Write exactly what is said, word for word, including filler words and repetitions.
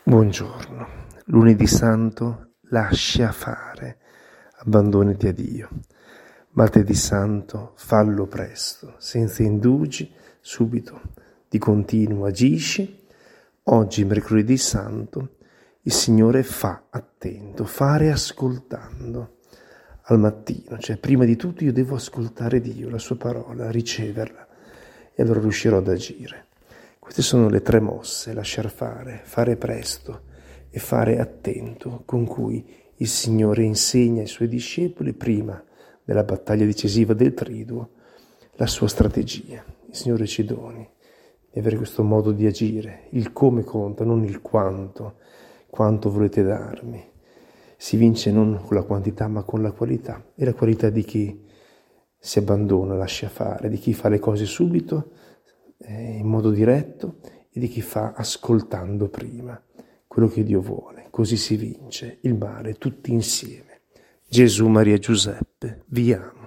Buongiorno. Lunedì Santo, lascia fare, abbandonati a Dio. Martedì Santo, fallo presto, senza indugi, subito, di continuo agisci. Oggi, mercoledì Santo, il Signore fa attento, fare ascoltando. Al mattino, cioè prima di tutto io devo ascoltare Dio, la sua parola, riceverla, e allora riuscirò ad agire. Queste sono le tre mosse: lasciar fare, fare presto e fare attento, con cui il Signore insegna ai Suoi discepoli, prima della battaglia decisiva del triduo, la sua strategia. Il Signore ci doni di avere questo modo di agire. Il come conta, non il quanto. Quanto volete darmi? Si vince non con la quantità ma con la qualità. E la qualità di chi si abbandona, lascia fare, di chi fa le cose subito, in modo diretto, e di chi fa ascoltando prima quello che Dio vuole. Così si vince il male tutti insieme. Gesù, Maria, Giuseppe, vi amo.